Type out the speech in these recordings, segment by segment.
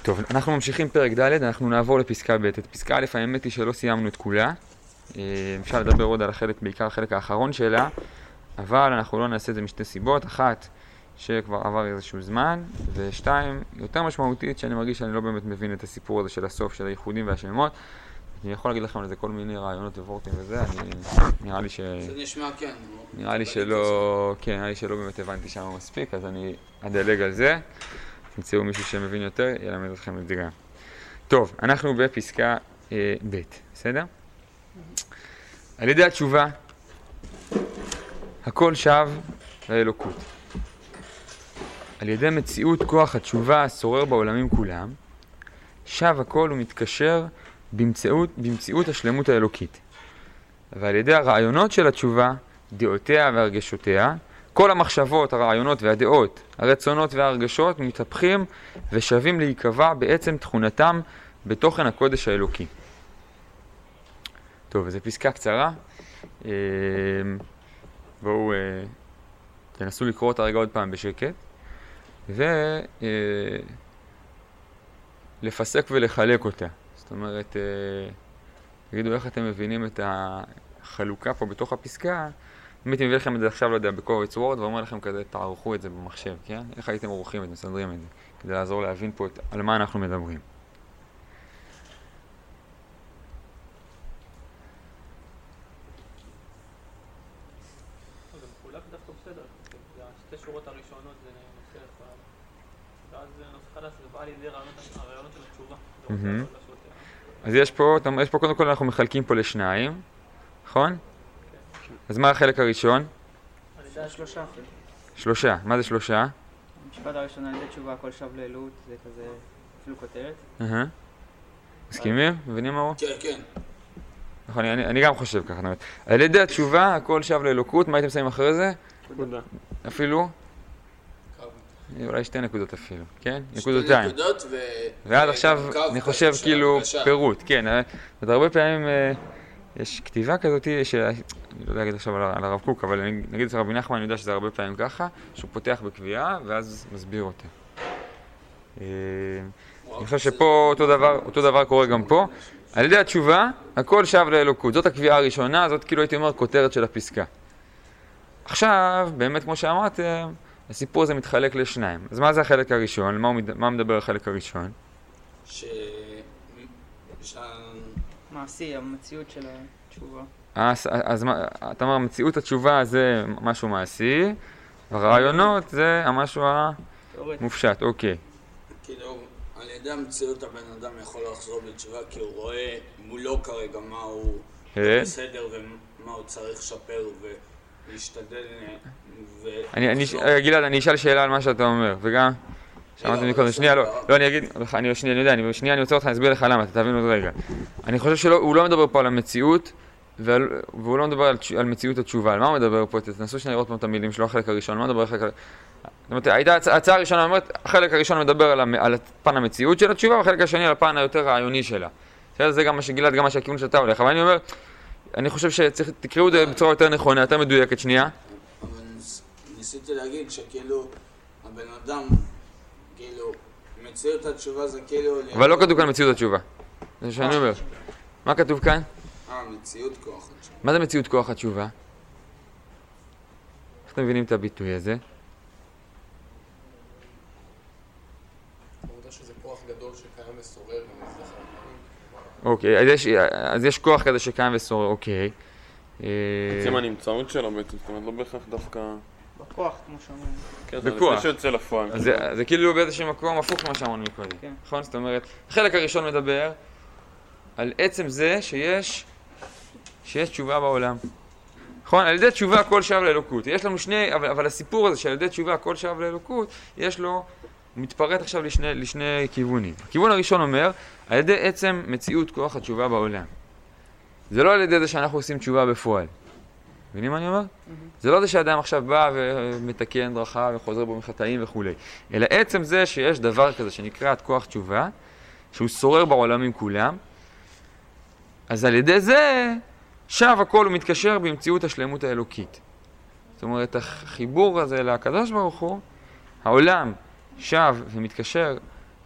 טוב, אנחנו ממשיכים פרק ד', אנחנו נעבור לפסקה ב'. את פסקה א', האמת היא שלא סיימנו את כולה. אפשר לדבר עוד על החלק, בעיקר החלק האחרון שלה, אבל אנחנו לא נעשה את זה משתי סיבות. אחת, שכבר עבר איזשהו זמן, ושתיים, יותר משמעותית, שאני מרגיש שאני לא באמת מבין את הסיפור הזה של הסוף, של הייחודים והשמות. אני יכול להגיד לכם על זה כל מיני רעיונות וורטים וזה, נראה לי זה נשמע כן. נראה לי שלא באמת הבנתי שם מספיק, אז אני אדלג על זה. תמצאו מישהו שמבין יותר, ילמד אתכם את זה גם. טוב, אנחנו בפסקה ב', בסדר? על ידי התשובה, הכל שב לאלוקות. על ידי מציאות כוח התשובה השורר בעולמים כולם, שב הכל ומתקשר במציאות השלמות האלוקית. ועל ידי הרעיונות של התשובה, דעותיה והרגשותיה, כל המחשבות, הרעיונות והדעות, הרצונות וההרגשות מתהפכים ושווים להיקבע בעצם תכונתם בתוכן הקודש האלוקי. טוב, זו פסקה קצרה. בואו תנסו לקרוא אותה רגע עוד פעם בשקט. ולפסק ולחלק אותה. זאת אומרת, תגידו איך אתם מבינים את החלוקה פה בתוך הפסקה. אם הייתי מביא לכם את זה עכשיו, לא יודע, בקובץ וורד, ואומר לכם כזה, תערכו את זה במחשב, כן? איך הייתם עורכים את זה, מסדרים את זה, כדי לעזור להבין פה על מה אנחנו מדברים. זה מחולק דווקא בסדר, שתי שורות הראשונות זה נושא אחד, ואז נושא חדש זה בא לידי הרעיונות של התשובה. אז יש פה קודם כל אנחנו מחלקים פה לשניים, נכון? אז מה החלק הראשון? על ידי השלושה. שלושה. מה זה שלושה? המשפט הראשון על ידי תשובה, הכל שב לאלוהות, זה כזה אפילו כותרת. מסכימים? מבינים מה הוא? כן, כן. נכון, אני גם חושב ככה. על ידי התשובה, הכל שב לאלוקות, מה הייתם שמים אחרי זה? נקודה. אפילו? אולי שתי נקודות אפילו, כן? נקודותיים. שתי נקודות ועד עכשיו אני חושב כאילו פירוט, כן. הרבה פעמים יש כתיבה כזאת, אני לא יודע להגיד עכשיו על הרב קוק, אבל נגיד את רבי נחמן, אני יודע שזה הרבה פעמים ככה, שהוא פותח בקביעה ואז מסביר אותה. אני חושב שפה אותו דבר קורה גם פה. על ידי התשובה, הכל שב לאלוקות. זאת הקביעה הראשונה, זאת כאילו הייתי אומר כותרת של הפסקה. עכשיו, באמת כמו שאמרתם, הסיפור הזה מתחלק לשניים. אז מה זה החלק הראשון? מה מדבר החלק הראשון? מעשי, המציאות של התשובה. אז אתה אומר, מציאות התשובה זה משהו מעשי, הרעיונות זה המשהו המופשט, אוקיי. כאילו, על ידי המציאות הבן אדם יכול לחזור בתשובה, כי הוא רואה מולו כרגע מה הוא בסדר ומה הוא צריך לשפר ולהשתדל גלעד, אני אשאל שאלה על מה שאתה אומר, וגם שמעתי מקודם, שנייה, לא, אני אגיד, שנייה, אני רוצה אותך, אני אסביר לך למה, אתה תבין עוד רגע. אני חושב שהוא לא מדבר פה על המציאות, והוא לא מדבר על מציאות התשובה. על מה הוא מדבר פה? תנסו שנייה לראות פה את המילים שלו, החלק הראשון, מה מדבר החלק הראשון? זאת אומרת, ההצעה הראשונה אומרת, החלק הראשון מדבר על פן המציאות של התשובה, והחלק השני על הפן היותר רעיוני שלה. זה גם מה שגלעד, גם מה שהכיוון שאתה הולך. אבל אני אומר, אני חושב שתקראו את זה בצורה יותר נכונה, יותר מדויקת, שנייה. אבל ניסיתי להגיד שכאילו, הבן אדם, כאילו, מציאות התשובה זה כאילו... אבל לא כתוב כאן מציאות התשובה. זה שאני אומר. מה כתוב כאן? מציאות כוח התשובה. מה זה מציאות כוח התשובה? איך אתם מבינים את הביטוי הזה? העובדה שזה כוח גדול שקיים וסורר ומזדחר דברים. אוקיי, אז יש כוח כזה שקיים וסורר, אוקיי. בעצם הנמצאות שלו בעצם, זאת אומרת לא בהכרח דווקא... בכוח, כמו שאומרים. כן, זה בכוח. לפני שיוצא לפועל. זה כאילו באיזשהו מקום הפוך מה שאמרנו מקודם. כן. נכון? זאת אומרת, החלק הראשון מדבר על עצם זה שיש תשובה בעולם. נכון? על ידי תשובה הכל שב לאלוקות. יש לנו שני, אבל הסיפור הזה שעל ידי תשובה הכל שב לאלוקות, יש לו, הוא מתפרט עכשיו לשני כיוונים. הכיוון הראשון אומר, על ידי עצם מציאות כוח התשובה בעולם. זה לא על ידי זה שאנחנו עושים תשובה בפועל. מבינים מה אני אומר? זה לא זה שאדם עכשיו בא ומתקן דרכה וחוזר בו מחטאים וכו'. אלא עצם זה שיש דבר כזה שנקרא כוח תשובה, שהוא שורר בעולמים כולם, אז על ידי זה שב הכל ומתקשר במציאות השלמות האלוקית. זאת אומרת, החיבור הזה לקדוש ברוך הוא, העולם שב ומתקשר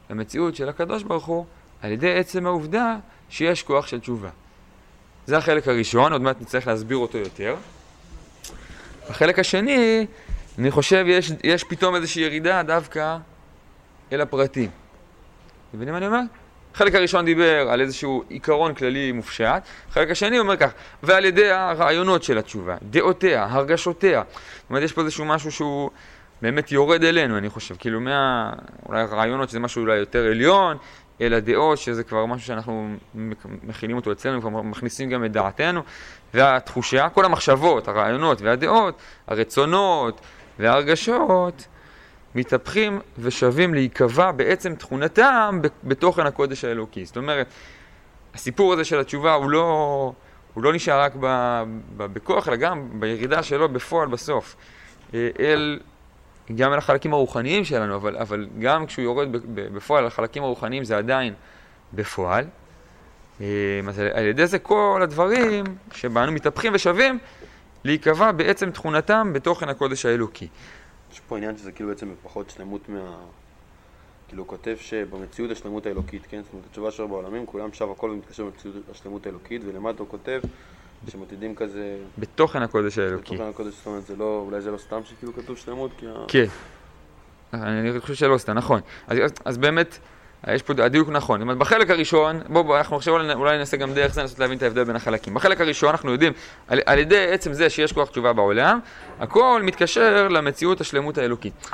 למציאות של הקדוש ברוך הוא על ידי עצם העובדה שיש כוח של תשובה. זה החלק הראשון, עוד מעט נצטרך להסביר אותו יותר. החלק השני, אני חושב, יש פתאום איזושהי ירידה דווקא אל הפרטים. אתם מבינים מה אני אומר? החלק הראשון דיבר על איזשהו עיקרון כללי מופשט, החלק השני אומר כך, ועל ידי הרעיונות של התשובה, דעותיה, הרגשותיה. זאת אומרת, יש פה איזשהו משהו שהוא באמת יורד אלינו, אני חושב, כאילו אולי הרעיונות שזה משהו אולי יותר עליון, אלא דעות שזה כבר משהו שאנחנו מכינים אותו אצלנו, כבר מכניסים גם את דעתנו, והתחושה, כל המחשבות, הרעיונות והדעות, הרצונות וההרגשות, מתהפכים ושווים להיקבע בעצם תכונתם בתוכן הקודש האלוקי. זאת אומרת, הסיפור הזה של התשובה הוא לא נשאר רק בכוח, אלא גם בירידה שלו בפועל בסוף. גם אל החלקים הרוחניים שלנו, אבל גם כשהוא יורד בפועל, החלקים הרוחניים זה עדיין בפועל. אז על ידי זה כל הדברים שבנו מתהפכים ושווים להיקבע בעצם תכונתם בתוכן הקודש האלוקי. יש פה עניין שזה כאילו בעצם פחות שלמות כאילו הוא כותב שבמציאות השלמות האלוקית, כן? זאת אומרת, התשובה שלו בעולמים, כולם שב הכל ומתקשר במציאות השלמות האלוקית, ולמטה הוא כותב שמתעדים כזה... בתוכן הקודש האלוקי. בתוכן הקודש, זאת אומרת, אולי זה לא סתם שכאילו כתוב שלמות, כי... כן. אני חושב שלא סתם, נכון. אז באמת, יש פה הדיוק נכון. זאת אומרת, בחלק הראשון, בואו, אנחנו עכשיו אולי ננסה גם דרך זה לנסות להבין את ההבדל בין החלקים. בחלק הראשון אנחנו יודעים, על ידי עצם זה שיש כוח תשובה בעולם, הכל מתקשר למציאות השלמות האלוקית.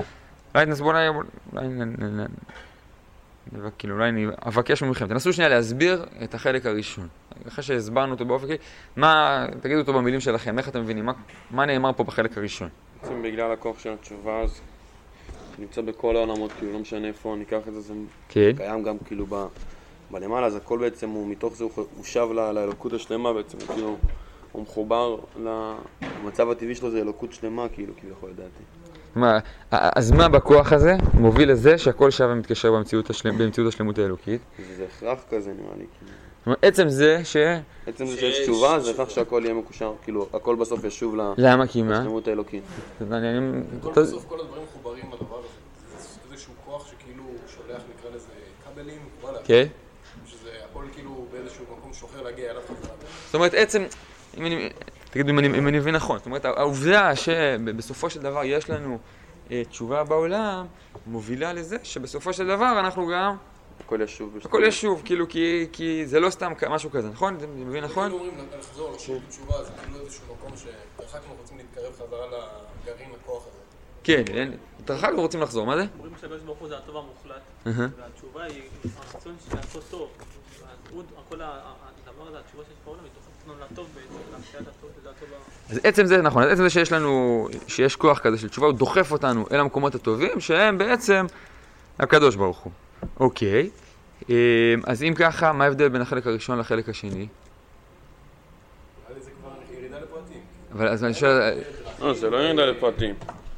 אולי אני אבקש ממכם, תנסו שנייה להסביר את החלק הראשון. אחרי שהסברנו אותו באופן כלי, תגידו אותו במילים שלכם, איך אתם מבינים, מה נאמר פה בחלק הראשון? בעצם בגלל הכוח של התשובה, אז נמצא בכל העולמות, כאילו לא משנה איפה ניקח את זה, זה קיים גם כאילו בלמעלה, אז הכל בעצם הוא מתוך זה, הוא שב לאלוקות השלמה בעצם, כאילו הוא מחובר למצב הטבעי שלו, זה אלוקות שלמה, כאילו יכול לדעתי. אז מה בכוח הזה מוביל לזה שהכל שווה מתקשר במציאות השלמות האלוקית? זה הכרח כזה נראה לי. עצם זה שיש תשובה, זה הכרח שהכל יהיה מקושר, כאילו הכל בסוף ישוב לשלמות האלוקית. בסוף כל הדברים מחוברים לדבר הזה. זה איזשהו כוח שכאילו שולח, נקרא לזה כבלים, כן. שזה הכל כאילו באיזשהו מקום שוחר להגיע אליו חזרה. זאת אומרת, עצם... תגידו אם אני מבין נכון, זאת אומרת, העובדה שבסופו של דבר יש לנו תשובה בעולם, מובילה לזה שבסופו של דבר אנחנו גם... הכל ישוב, כאילו, כי זה לא סתם משהו כזה, נכון? אתה מבין נכון? כאילו אומרים לחזור לשוב בתשובה, זה כאילו איזשהו מקום שתרחקנו רוצים להתקרב חזרה לגרעין הכוח הזה. כן, תרחקנו רוצים לחזור, מה זה? אומרים שהקדוש ברוך הוא זה הטוב המוחלט, והתשובה היא הרצון לעשות טוב. כל הדבר הזה, התשובה שיש בעולם, היא תופסת לנו לטוב בעצם, להשיית הטוב, זה הטוב. אז עצם זה, נכון, עצם זה שיש כוח כזה של תשובה, הוא דוחף אותנו אל המקומות הטובים, שהם בעצם הקדוש ברוך הוא. אוקיי, אז אם ככה, מה ההבדל בין החלק הראשון לחלק השני? נראה לי זה כבר ירידה לפרטים. אבל אז אני שואל... זה לא ירידה לפרטים.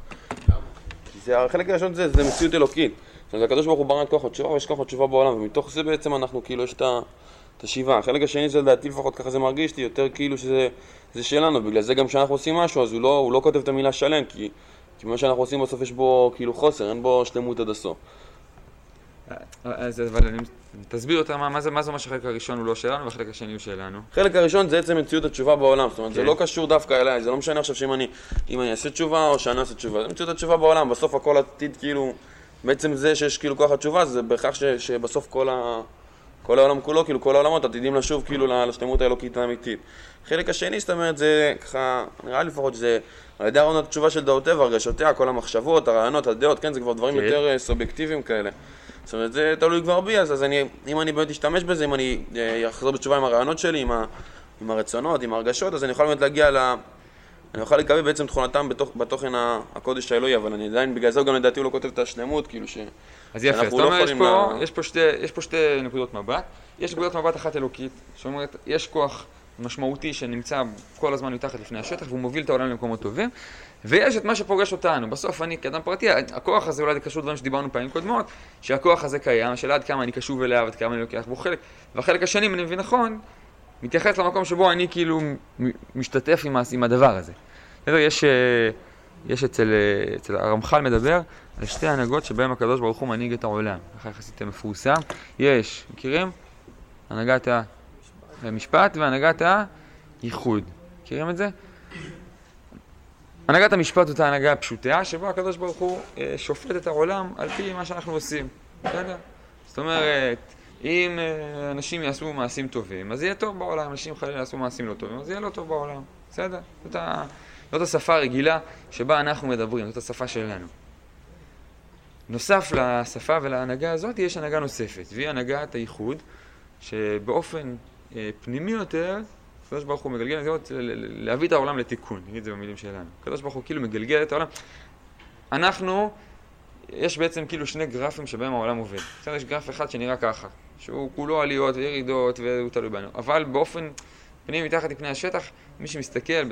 החלק הראשון זה מציאות אלוקית. זאת אומרת, הקדוש ברוך הוא ברא את כוח התשובה, ויש כוח התשובה בעולם, ומתוך זה בעצם אנחנו כאילו יש את השיבה. החלק השני זה לדעתי לפחות ככה זה מרגיש לי יותר כאילו שזה שלנו, בגלל זה גם כשאנחנו עושים משהו, אז הוא לא כותב את המילה שלם, כי מה שאנחנו עושים בסוף יש בו כאילו חוסר, אין בו שלמות עד הסוף. אז תסביר יותר מה זה שהחלק הראשון הוא לא שלנו והחלק השני הוא שלנו. החלק הראשון זה עצם מציאות התשובה בעולם, זאת אומרת זה לא קשור דווקא אליי, זה לא משנה עכשיו שאם אני אעשה תשובה או שאני אעשה תשובה, זה מציאות התשובה בעולם, בסוף הכל עתיד כאילו, בעצם זה שיש כאילו כוח התשובה זה בהכרח שבסוף כל העולם כולו, כאילו כל העולמות עתידים לשוב כאילו לשלמות האלוקית האמיתית. החלק השני, זאת אומרת, זה ככה, נראה לי לפחות שזה על ידי הרעיונות התשובה של דעותיה והרגשותיה, כל המחשבות, הרעיונות, הדעות, כן, זה כבר דברים יותר סובייקטיביים כאלה. זאת אומרת, זה תלוי כבר בי, אז אם אני באמת אשתמש בזה, אם אני אחזור בתשובה עם הרעיונות שלי, עם הרצונות, עם הרגשות, אז אני יכול באמת להגיע אני אוכל לקבל בעצם תכונתם בתוכן הקודש האלוהי, אבל אני עדיין, בגלל זה גם לדעתי הוא לא כותב את השלמות, כאילו אז יפה, זאת אומרת, יש פה שתי נקודות מבט. יש נקודת מבט אחת אלוקית, שאומרת, יש כוח משמעותי שנמצא כל הזמן מתחת לפני השטח, והוא מוביל את העולם למקומות טובים, ויש את מה שפוגש אותנו. בסוף אני כאדם פרטי, הכוח הזה אולי זה קשור לדברים שדיברנו פעמים קודמות, שהכוח הזה קיים, השאלה עד כמה אני קשוב אליו, עד כמה אני לוקח בו חלק, והחלק השני, אם אני מבין נכון, מתייחס למקום שבו אני כאילו משתתף עם הדבר הזה. יש יש אצל הרמח"ל מדבר על שתי הנהגות שבהם הקדוש ברוך הוא מנהיג את העולם. אחר יחסית מפורסם. יש, מכירים? הנהגת המשפט והנהגת הייחוד. מכירים את זה? הנהגת המשפט אותה הנהגה פשוטה, שבו הקדוש ברוך הוא שופט את העולם על פי מה שאנחנו עושים. בסדר? זאת אומרת, אם אנשים יעשו מעשים טובים, אז יהיה טוב בעולם. אנשים חלילה יעשו מעשים לא טובים, אז יהיה לא טוב בעולם. בסדר? זאת השפה הרגילה שבה אנחנו מדברים, זאת השפה שלנו. נוסף לשפה ולהנהגה הזאת, יש הנהגה נוספת, והיא הנהגת הייחוד, שבאופן פנימי יותר, הקדוש ברוך הוא מגלגל את זה, להביא את העולם לתיקון, נגיד את זה במילים שלנו. הקדוש ברוך הוא כאילו מגלגל את העולם. יש בעצם כאילו שני גרפים שבהם העולם עובד. בסדר, יש גרף אחד שנראה ככה, שהוא כולו עליות וירידות והוא תלוי בנו. אבל באופן פנימי מתחת לפני השטח, מי שמסתכל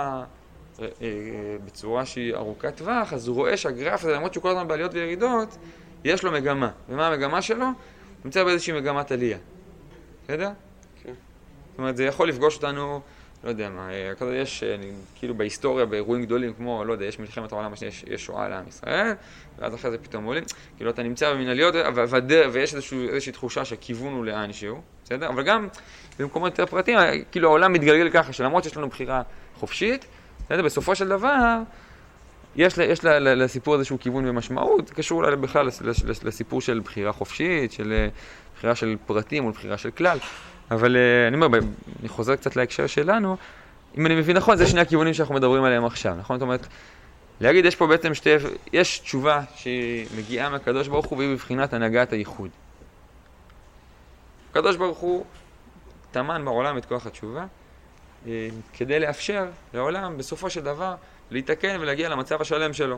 בצורה שהיא ארוכת טווח, אז הוא רואה שהגרף הזה, למרות שהוא כל הזמן בעליות וירידות, יש לו מגמה. ומה המגמה שלו? הוא נמצא באיזושהי מגמת עלייה. בסדר? כן. זאת אומרת, זה יכול לפגוש אותנו, לא יודע מה, יש כאילו בהיסטוריה, באירועים גדולים כמו, לא יודע, יש מלחמת העולם השנייה, יש שואה לעם ישראל, ואז אחרי זה פתאום עולים, כאילו אתה נמצא במנהליות, ויש איזושהי תחושה שהכיוון הוא לאן שהוא, בסדר? אבל גם במקומות יותר פרטיים, כאילו העולם מתגלגל ככה, שלמרות שיש לנו בחירה חופשית, בסופו של דבר, יש לסיפור איזשהו כיוון ומשמעות, קשור אולי בכלל לסיפור של בחירה חופשית, של בחירה של פרטים או בחירה של כלל. אבל אני חוזר קצת להקשר שלנו, אם אני מבין נכון, זה שני הכיוונים שאנחנו מדברים עליהם עכשיו, נכון? זאת אומרת, להגיד, יש פה בעצם יש תשובה שהיא מגיעה מהקדוש ברוך הוא, והיא בבחינת הנהגת הייחוד. הקדוש ברוך הוא טמן בעולם את כוח התשובה, כדי לאפשר לעולם בסופו של דבר להתקן ולהגיע למצב השלם שלו.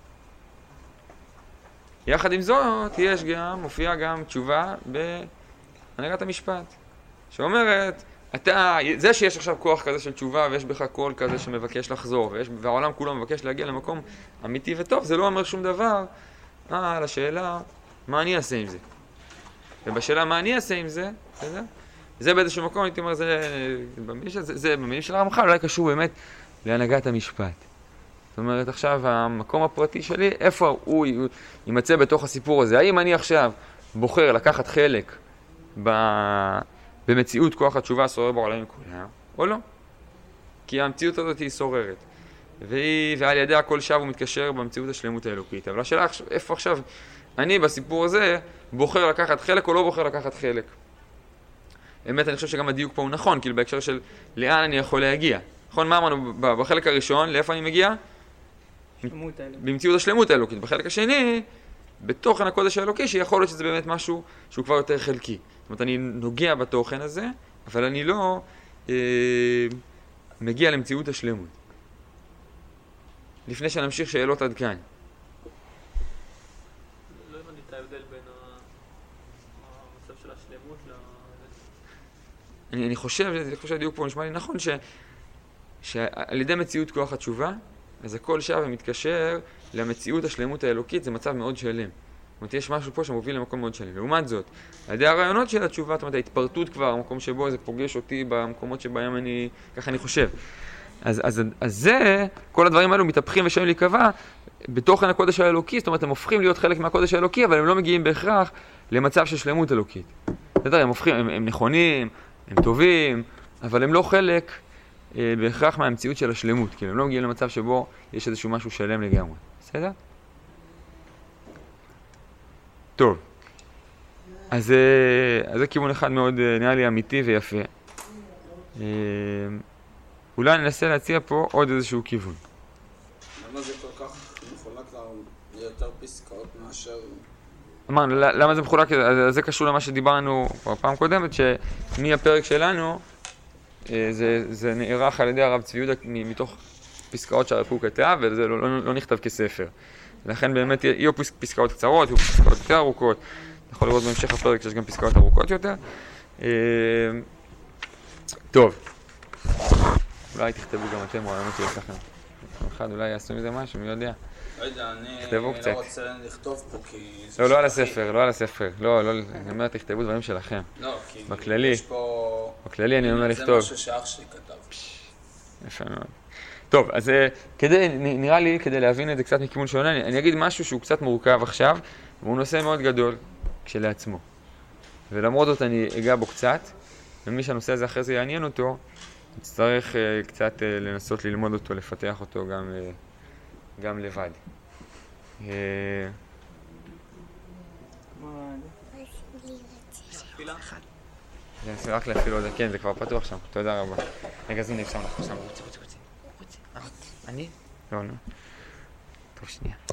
יחד עם זאת, מופיעה גם תשובה בהנהגת המשפט, שאומרת, זה שיש עכשיו כוח כזה של תשובה ויש בך קול כזה שמבקש לחזור, והעולם כולו מבקש להגיע למקום אמיתי וטוב, זה לא אומר שום דבר על השאלה מה אני אעשה עם זה. ובשאלה מה אני אעשה עם זה, בסדר? זה באיזשהו מקום, הייתי אומר, זה במילים של הרמח"ל, אולי קשור באמת להנהגת המשפט. זאת אומרת, עכשיו המקום הפרטי שלי, איפה הוא יימצא בתוך הסיפור הזה? האם אני עכשיו בוחר לקחת חלק במציאות כוח התשובה השורר בעולם כולה, או לא? כי המציאות הזאת היא שוררת. ועל ידי הכל שב ומתקשר במציאות השלמות האלוקית. אבל השאלה, איפה עכשיו אני בסיפור הזה בוחר לקחת חלק או לא בוחר לקחת חלק? באמת אני חושב שגם הדיוק פה הוא נכון, כאילו בהקשר של לאן אני יכול להגיע. נכון, מה אמרנו בחלק הראשון, לאיפה אני מגיע? במציאות השלמות האלוקית. בחלק השני, בתוכן הקודש האלוקי, שיכול להיות שזה באמת משהו שהוא כבר יותר חלקי. זאת אומרת, אני נוגע בתוכן הזה, אבל אני לא מגיע למציאות השלמות. לפני שנמשיך שאלות עד כאן. לא הבנתי את ההבדל בין המצב של השלמות אני חושב שהדיוק פה נשמע לי נכון, שעל ידי מציאות כוח התשובה, אז הכל שב ומתקשר למציאות השלמות האלוקית, זה מצב מאוד שלם. זאת אומרת, יש משהו פה שמוביל למקום מאוד שלם. לעומת זאת, על ידי הרעיונות של התשובה, זאת אומרת, ההתפרטות כבר, המקום שבו זה פוגש אותי במקומות שבהם ככה אני חושב. אז זה, כל הדברים האלו מתהפכים ושאים להיקבע בתוכן הקודש האלוקי, זאת אומרת, הם הופכים להיות חלק מהקודש האלוקי, אבל הם לא מגיעים בהכרח למצב של שלמות אלוקית. הם נכונים, הם טובים, אבל הם לא חלק בהכרח מהמציאות של השלמות, כי הם לא מגיעים למצב שבו יש איזשהו משהו שלם לגמרי. בסדר? טוב. אז זה כיוון אחד מאוד נראה לי אמיתי ויפה. אולי ננסה להציע פה עוד איזשהו כיוון. למה זה כל כך מחולק ליותר פסקאות מאשר... אמרנו, למה זה מחולק? זה קשור למה שדיברנו בפעם קודמת, שמהפרק שלנו זה נערך על ידי הרב צבי יהודה מתוך פסקאות שהרב קוק כתב, וזה לא נכתב כספר. לכן באמת יהיו פסקאות קצרות, יהיו פסקאות יותר ארוכות. אתה יכול לראות בהמשך הפרק שיש גם פסקאות ארוכות יותר. טוב. אולי תכתבו גם אתם רעיונות שיש לכם. אחד אולי יעשו מזה משהו, מי יודע. לא יודע, אני לא רוצה לכתוב פה כי... לא על הספר, לא על הספר. לא, אני אומר, תכתבו דברים שלכם. לא, כי בכללי. יש פה... בכללי אני אומר לכתוב. זה משהו שאח שלי כתב. יפה מאוד. טוב, אז נראה לי, כדי להבין את זה קצת מכיוון שונה, אני אגיד משהו שהוא קצת מורכב עכשיו, והוא נושא מאוד גדול כשלעצמו. ולמרות זאת אני אגע בו קצת, ומי שהנושא הזה אחרי זה יעניין אותו, נצטרך קצת לנסות ללמוד אותו, לפתח אותו גם לבד. זה רק להפעיל עוד, כן, זה כבר פתוח שם, תודה רבה. רגע, זו נפסם לך, שם, רוצי. אני? לא. טוב, שנייה.